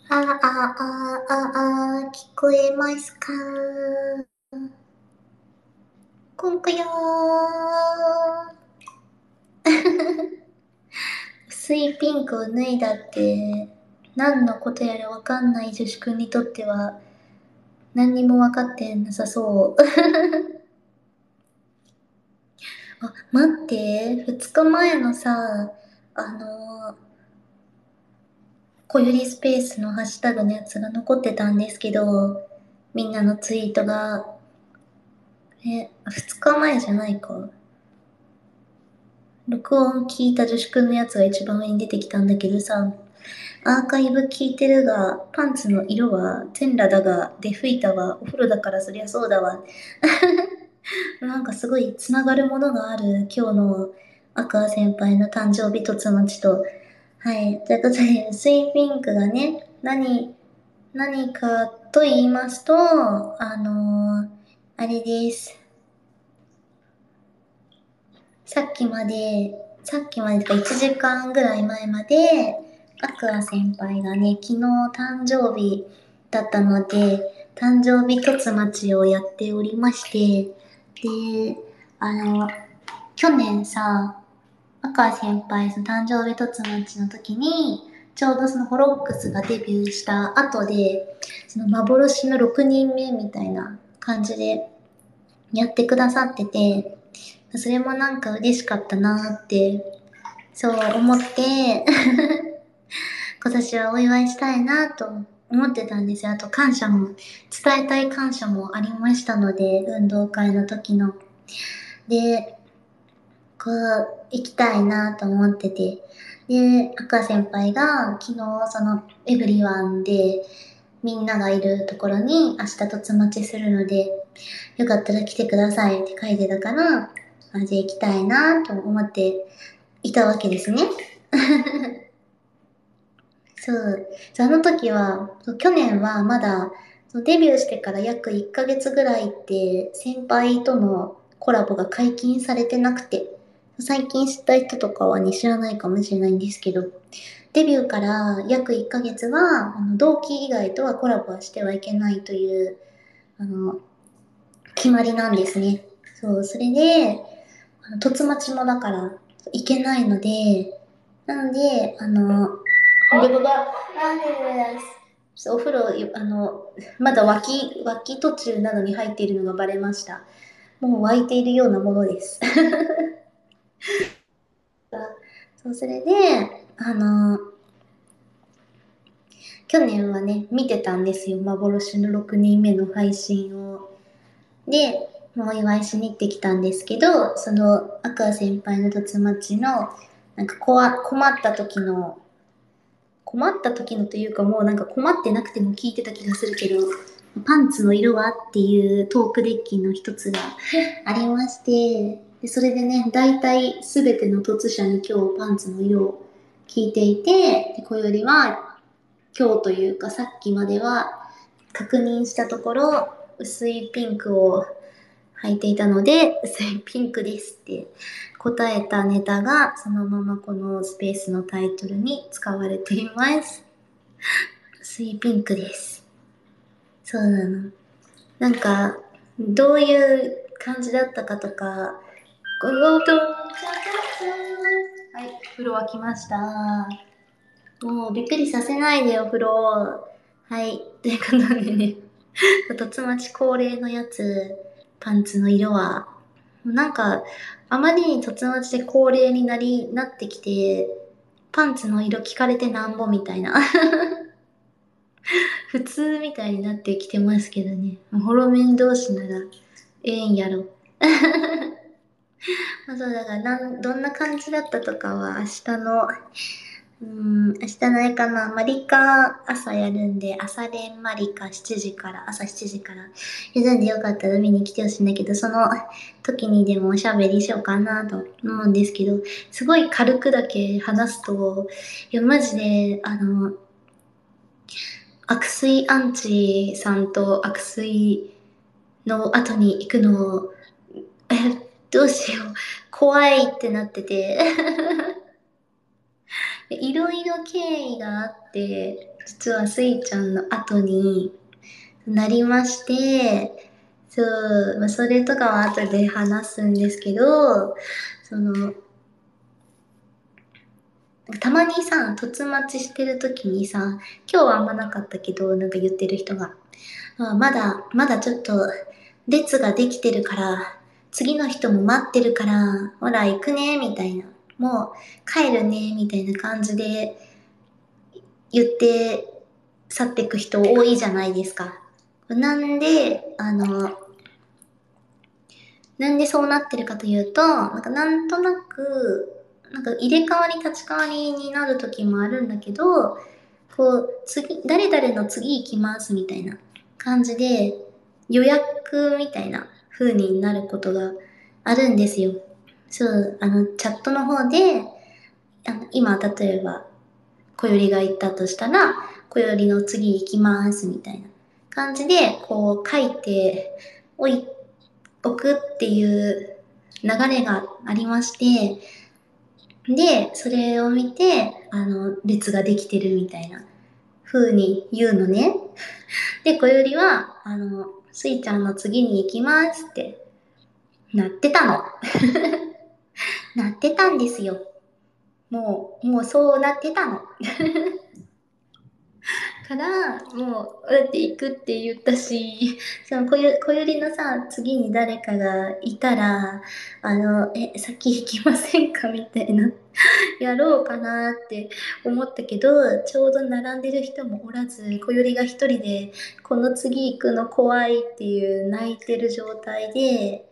聞こえますか？こんくよー。薄いピンクを脱いだって、何のことやらわかんない女子くんにとっては、何にもわかってなさそう。あ、待って、2日前のさ、あの小よりスペースのハッシュタグのやつが残ってたんですけど、みんなのツイートが、2日前じゃないか。録音聞いた女子くんのやつが一番上に出てきたんだけどさ、アーカイブ聞いてるが、パンツの色は全裸だが、出吹いたわ、お風呂だからそりゃそうだわ。なんかすごいつながるものがある今日のアクア先輩の誕生日とつまちと。はい。ということで、薄いピンクがね、何かと言いますと、あれです。さっきまでとか1時間ぐらい前まで、アクア先輩がね、昨日誕生日だったので、誕生日とつまちをやっておりまして、で、あの、去年さ、アクア先輩の誕生日とつまちの時に、ちょうどそのホロックスがデビューした後で、その幻の6人目みたいな感じでやってくださってて、それもなんか嬉しかったなって、そう思って、今年はお祝いしたいなと思ってたんですよ。あと感謝も、伝えたい感謝もありましたので、運動会の時の。で、こう、行きたいなと思ってて。で、赤先輩が昨日そのエブリワンでみんながいるところに明日突待ちするので、よかったら来てくださいって書いてたから、あ、じゃあ行きたいなと思っていたわけですね。そう。あの時は、去年はまだ、デビューしてから約1ヶ月ぐらいって先輩とのコラボが解禁されてなくて、最近知った人とかはね、知らないかもしれないんですけど、デビューから約1ヶ月は、同期以外とはコラボはしてはいけないという、あの、決まりなんですね。そう、それで、突待ちもだから行けないので、なので、で、僕が、お風呂、まだ沸き途中なのに入っているのがバレました。もう沸いているようなものです。そう、それで、去年はね、見てたんですよ。幻の6人目の配信を。で、お祝いしに行ってきたんですけど、その、アクア先輩のとつまちの、なんか困った時のというかもうなんか困ってなくても聞いてた気がするけど、パンツの色はっていうトークデッキの一つがありまして、でそれでね、大体すべての突者に今日パンツの色を聞いていて、でこよりは今日というかさっきまでは確認したところ、薄いピンクを履いていたので、薄いピンクですって答えたネタがそのままこのスペースのタイトルに使われています。薄いピンクです。そうなの。なんか、どういう感じだったかとか、ご用と、はい、風呂沸きました。もうびっくりさせないでよ、風呂。はい、ということでね、とつまち恒例のやつ、パンツの色は、なんか、あまりにとつまちで恒例になってきて、パンツの色聞かれてなんぼみたいな。普通みたいになってきてますけどね。ホロメン同士ならええんやろ。まあそうだからどんな感じだったとかは明日のあれかな、マリカ朝やるんで、朝練マリカ7時から、朝7時からやるんでよかったら見に来てほしいんだけど、その時にでもおしゃべりしようかなと思うんですけど、すごい軽くだけ話すと、いや、マジで、悪水アンチさんと悪水の後に行くの、どうしよう。怖いってなってて。いろいろ経緯があって、 実はスイちゃんの後になりまして、そう、それとかは後で話すんですけど、たまにさ、突待ちしてる時にさ、今日はあんまなかったけど、なんか言ってる人が、まだちょっと列ができてるから、次の人も待ってるから、ほら行くね、みたいな。もう帰るね、みたいな感じで言って去っていく人多いじゃないですか。なんでそうなってるかというと、なんとなく、入れ替わり立ち替わりになる時もあるんだけど、誰々の次行きますみたいな感じで、予約みたいな風になることがあるんですよ。そう、チャットの方で、今、例えば、小よりが行ったとしたら、小よりの次行きますみたいな感じで、書いておくっていう流れがありまして、で、それを見て、列ができてるみたいな風に言うのね。で、小よりは、スイちゃんの次に行きますってなってたの。なってたんですよ。もうそうなってたの。から、もう、だって行くって言ったし、その小よりのさ、次に誰かがいたら、先行きませんかみたいな、やろうかなって思ったけど、ちょうど並んでる人もおらず、小よりが一人で、この次行くの怖いっていう泣いてる状態で、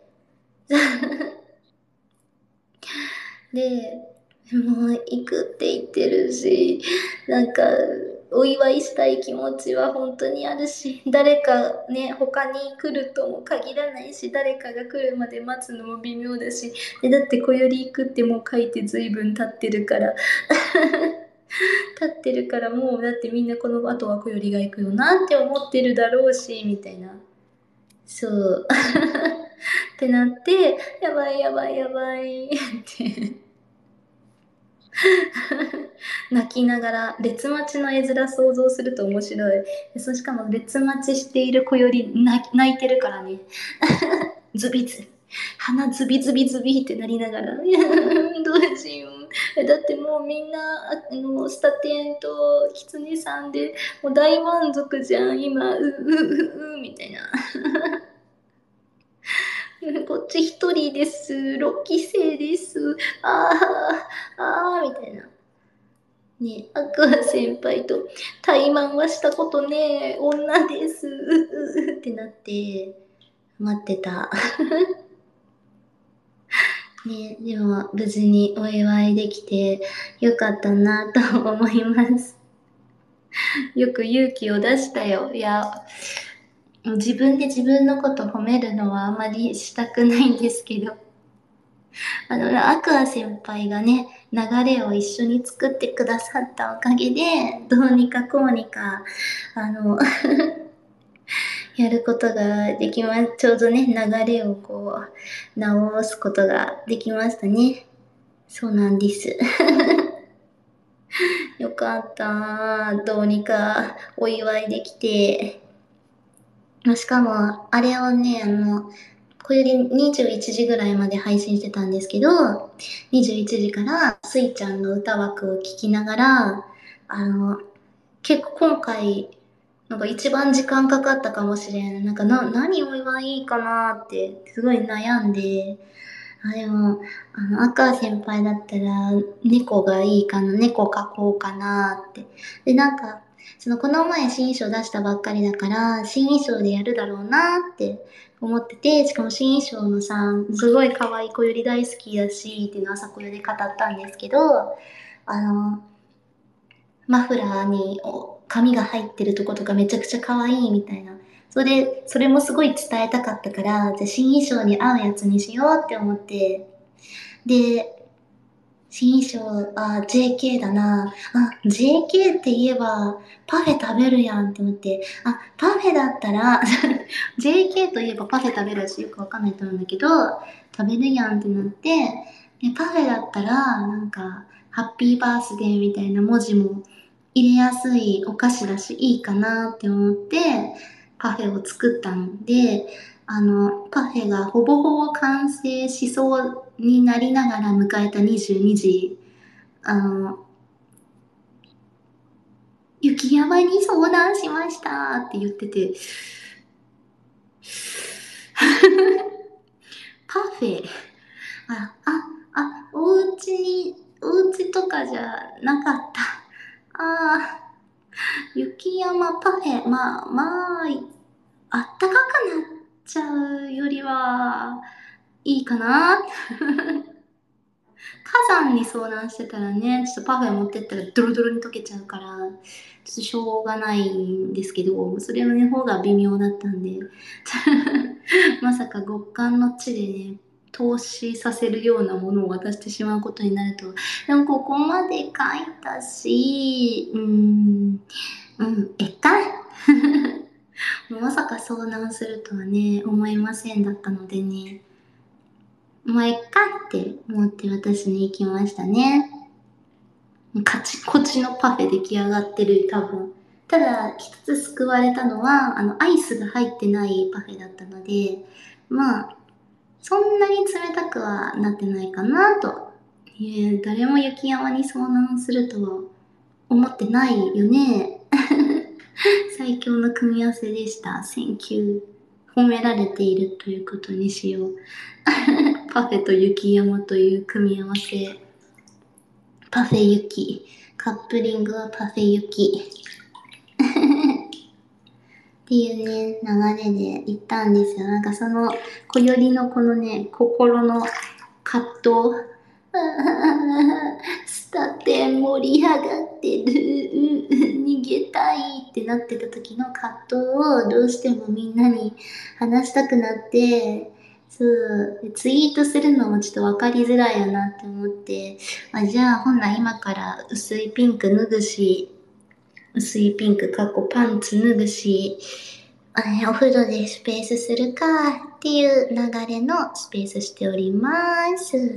で、もう行くって言ってるし、お祝いしたい気持ちは本当にあるし、誰かね、他に来るとも限らないし、誰かが来るまで待つのも微妙だし、だって小より行くってもう書いて随分経ってるから、もうだってみんなこの後は小よりが行くよなって思ってるだろうし、みたいな。そう。ってなって、やばいやばいやばいって泣きながら、列待ちの絵面想像すると面白い。しかも列待ちしている子より泣いてるからね。ズビズ。鼻ズビズビズビってなりながら、どうしよう。だってもうみんな、スタテンとキツネさんで、もう大満足じゃん、今、みたいな。こっち一人です。6期生です。みたいな。ね、アクア先輩と怠慢はしたことねえ、女です。ってなって、待ってた。ね、でも無事にお祝いできてよかったなと思います。よく勇気を出したよ。いや、自分で自分のこと褒めるのはあまりしたくないんですけど、アクア先輩がね、流れを一緒に作ってくださったおかげで、どうにかこうにか、やることができちょうどね、流れを直すことができましたね。そうなんです。よかった。どうにかお祝いできて。しかも、あれをね、これで21時ぐらいまで配信してたんですけど、21時からスイちゃんの歌枠を聴きながら、結構今回、一番時間かかったかもしれん。何を言えばいいかなって、すごい悩んで、でも、赤先輩だったら、猫がいいかな、猫描こうかなって。で、この前新衣装出したばっかりだから、新衣装でやるだろうなって思ってて、しかも新衣装のさ、すごい可愛い子より大好きだし、っていうのを朝子より語ったんですけど、マフラーに紙が入ってるとことかめちゃくちゃ可愛いみたいな。それもすごい伝えたかったから、じゃあ新衣装に合うやつにしようって思って、で、新衣装、JK だな。JK って言えば、パフェ食べるやんって思って、パフェだったら、JK といえばパフェ食べるし、よくわかんないと思うんだけど、食べるやんってなって、でパフェだったら、ハッピーバースデーみたいな文字も入れやすいお菓子だしいいかなって思ってパフェを作ったので、パフェがほぼほぼ完成しそうになりながら迎えた22時、あの、雪山に相談しましたって言ってて、パフェ、お家とかじゃなかった。雪山パフェ、あったかくなっちゃうよりはいいかな。火山に相談してたらね、ちょっとパフェ持ってったらドロドロに溶けちゃうから、ちょっとしょうがないんですけど、それの方が微妙だったんで、まさか極寒の地でね、投資させるようなものを渡してしまうことになると、でもここまで書いたし、えっかまさか相談するとはね、思いませんだったのでね、もうえっかって思って私に行きましたね。カチコチのパフェ出来上がってる、多分。ただ、一つ救われたのは、アイスが入ってないパフェだったので、まあ、そんなに冷たくはなってないかなと。誰も雪山に遭難するとは思ってないよね。最強の組み合わせでした。センキュー。褒められているということにしよう。パフェと雪山という組み合わせ。パフェ雪。カップリングはパフェ雪。っていうね、流れで行ったんですよ。なんかその、小よりのこのね、心の葛藤。スタテン盛り上がってる。逃げたいってなってた時の葛藤をどうしてもみんなに話したくなって、そう、ツイートするのもちょっと分かりづらいよなって思って、じゃあほんなら今から薄いピンク脱ぐし、薄いピンクかっこパンツ脱ぐし、お風呂でスペースするかっていう流れのスペースしております。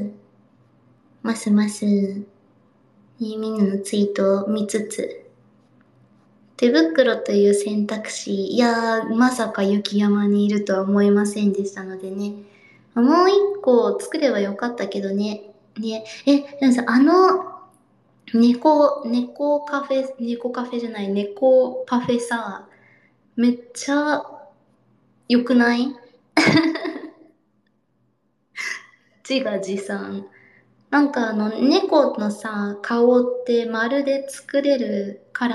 ますます、みんなのツイートを見つつ、手袋という選択肢、いやー、まさか雪山にいるとは思いませんでしたのでね。もう一個作ればよかったけどね。ね、でもさ、猫カフェじゃない、猫パフェさ、めっちゃ良くない？自画自賛。なんか猫のさ、顔って丸で作れるから、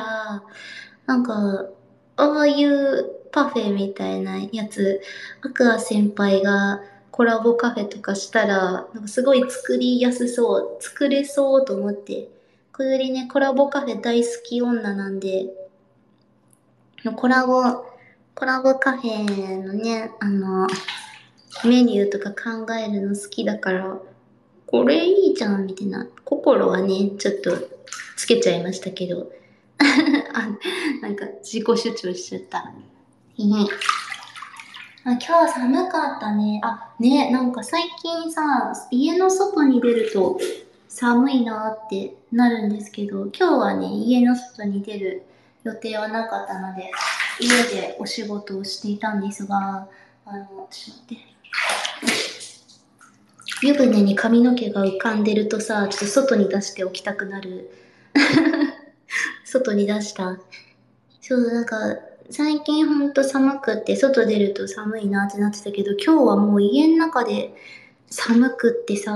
なんか、ああいうパフェみたいなやつ、アクア先輩がコラボカフェとかしたら、なんかすごい作りやすそう、作れそうと思って。これよりね、コラボカフェ大好き女なんで、コラボ、コラボカフェのね、メニューとか考えるの好きだから、これいいじゃん、みたいな。心はね、ちょっとつけちゃいましたけど。なんか自己主張しちゃった。今日寒かったね。なんか最近さ、家の外に出ると寒いなってなるんですけど、今日はね、家の外に出る予定はなかったので、家でお仕事をしていたんですが、ちょっと待って。湯船に髪の毛が浮かんでるとさ、ちょっと外に出しておきたくなる。外に出した。そう、なんか、最近ほんと寒くって、外出ると寒いなってなってたけど、今日はもう家の中で寒くってさ、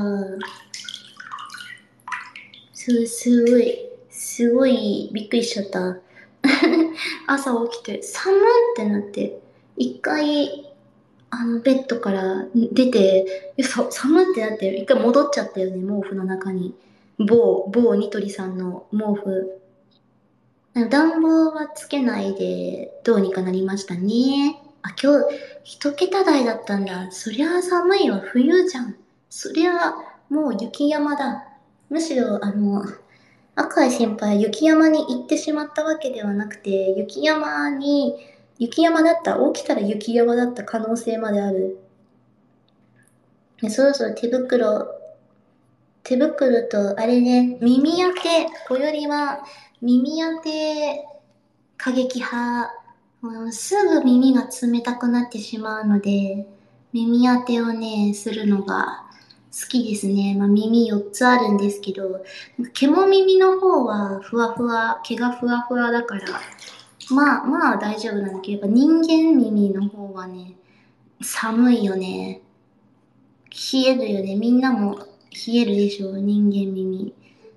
すごいびっくりしちゃった。朝起きて、寒ってなって、一回、ベッドから出て、寒ってなって、一回戻っちゃったよね、毛布の中に。某ニトリさんの毛布。暖房はつけないで、どうにかなりましたね。今日、一桁台だったんだ。そりゃ寒いわ、冬じゃん。そりゃ、もう雪山だ。むしろ、赤井先輩、雪山に行ってしまったわけではなくて、雪山だった、起きたら雪山だった可能性まである。そろそろ手袋と、あれね、耳当て、小よりは耳当て過激派、すぐ耳が冷たくなってしまうので、耳当てをね、するのが好きですね。まあ、耳4つあるんですけど、獣耳の方はふわふわ、毛がふわふわだから、まあ大丈夫なんだけど、人間耳の方はね、寒いよね。冷えるよね。みんなも冷えるでしょ、人間耳。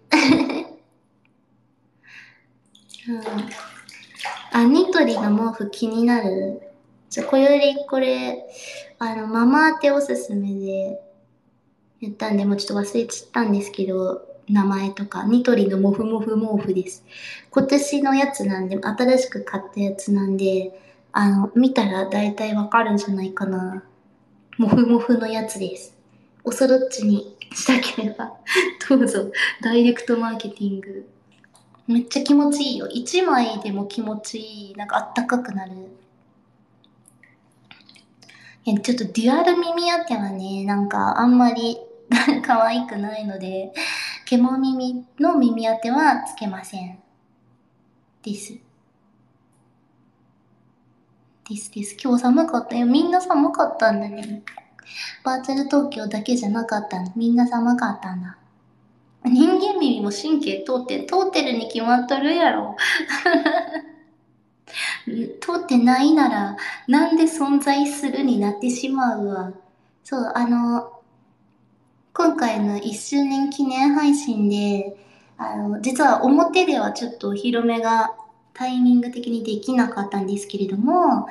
うん。あ、ニトリの毛布気になる？これよりこれ、ママ当ておすすめでやったんで、もうちょっと忘れちゃったんですけど、名前とか、ニトリのモフモフ毛布です。今年のやつなんで、新しく買ったやつなんで、見たら大体わかるんじゃないかな。モフモフのやつです。おそろっちにしたければ、どうぞ、ダイレクトマーケティング。めっちゃ気持ちいいよ。一枚でも気持ちいい。なんかあったかくなる。ちょっとデュアル耳当てはね、なんかあんまり可愛くないので、獣耳の耳当てはつけません。です。です。今日寒かったよ。みんな寒かったんだね。バーチャル東京だけじゃなかったの。みんな寒かったんだ。人間耳も神経通ってるに決まっとるやろ。通ってないなら、なんで存在するになってしまうわ。そう、今回の1周年記念配信で、実は表ではちょっとお披露目がタイミング的にできなかったんですけれども、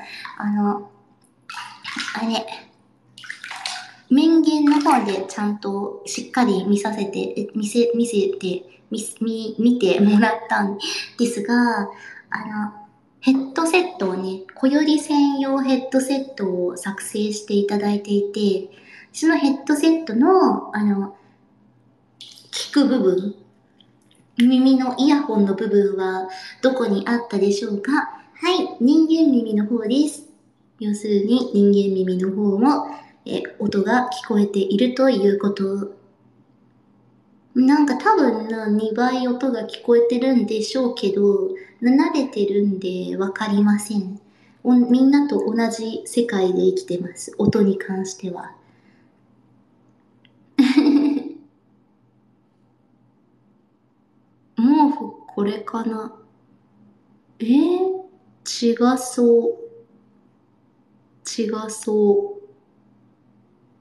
あれ、面言の方でちゃんとしっかり見てもらったんですが、ヘッドセットをね、小より専用ヘッドセットを作成していただいていて、そのヘッドセットの、聞く部分、耳のイヤホンの部分はどこにあったでしょうか？はい、人間耳の方です。要するに人間耳の方も、音が聞こえているということ。なんか多分な2倍音が聞こえてるんでしょうけど、慣れてるんでわかりません。みんなと同じ世界で生きてます。音に関しては。毛布これかな？違そう。違そう。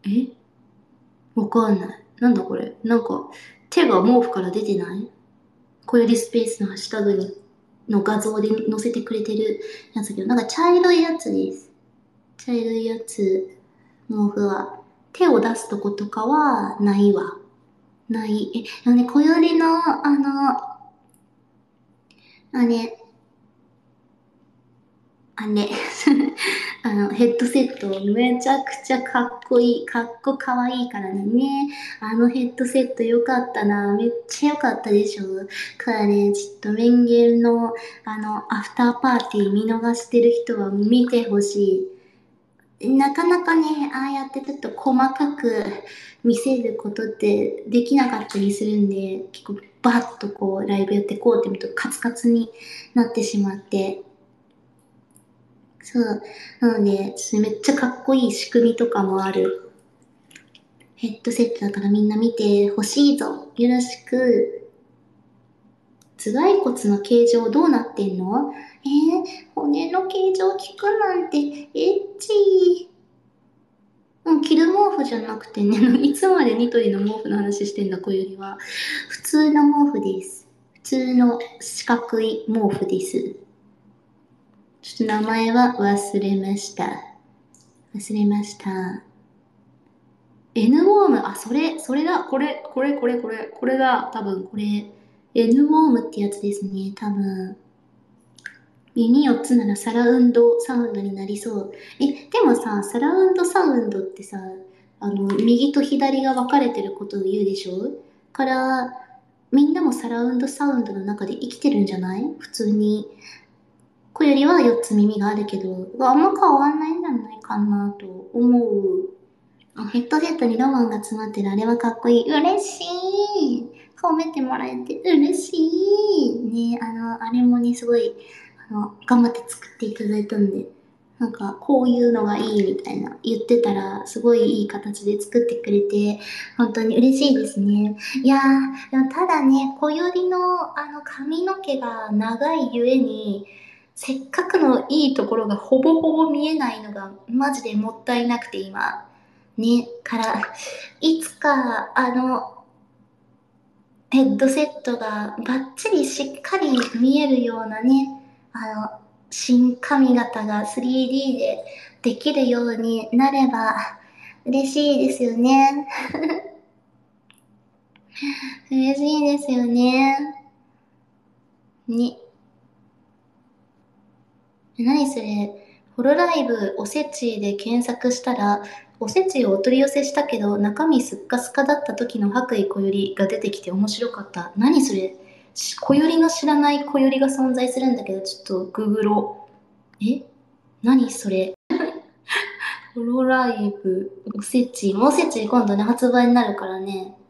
わかんない。なんだこれ。なんか、手が毛布から出てない？小よりスペースのハッシュタグにの画像で載せてくれてるやつだけど、なんか茶色いやつです。茶色いやつ、毛布は。手を出すとことかはないわ。ない。でもね、小よりの、あれ、ね、ヘッドセットめちゃくちゃかっこいい、かわいいからね。あのヘッドセットよかったな。めっちゃよかったでしょ。からね、ちょっとメンゲルの、アフターパーティー見逃してる人は見てほしい。なかなかね、ああやってちょっと細かく見せることってできなかったりするんで、結構バッとこうライブやってこうって見るとカツカツになってしまって、そう。なので、めっちゃかっこいい仕組みとかもあるヘッドセットだからみんな見てほしいぞ。よろしく。頭蓋骨の形状どうなってんの？骨の形状聞くなんて、エッチー。着る毛布じゃなくてね、いつまでニトリの毛布の話してんだ、こういうよりは。普通の毛布です。普通の四角い毛布です。ちょっと名前は忘れました。忘れました。N ウォーム、あ、それだ。これだ。多分これ。N ウォームってやつですね。多分。耳4つならサラウンドサウンドになりそう。でもさ、サラウンドサウンドってさ、右と左が分かれてることを言うでしょ？から、みんなもサラウンドサウンドの中で生きてるんじゃない？普通に。これよりは4つ耳があるけど、あんま変わんないんじゃないかなと思う。ヘッドセットにロマンが詰まってるあれはかっこいい。嬉しい。 褒めてもらえて嬉しい。ね、あれもね、すごい、頑張って作っていただいたんで、なんか、こういうのがいいみたいな言ってたら、すごいいい形で作ってくれて、本当に嬉しいですね。いやー、でもただね、小よりの髪の毛が長いゆえに、せっかくのいいところがほぼほぼ見えないのがマジでもったいなくて今。ね、から、いつかヘッドセットがバッチリしっかり見えるようなね、新髪型が 3D でできるようになれば嬉しいですよね。嬉しいですよね。に、何それ、ホロライブおせちで検索したら、おせちをお取り寄せしたけど、中身すっかすかだった時の白衣小よりが出てきて面白かった。何それ、小よりの知らない小よりが存在するんだけど、ちょっとググろう。何それ。ホロライブ、おせち。おせち今度ね、発売になるからね。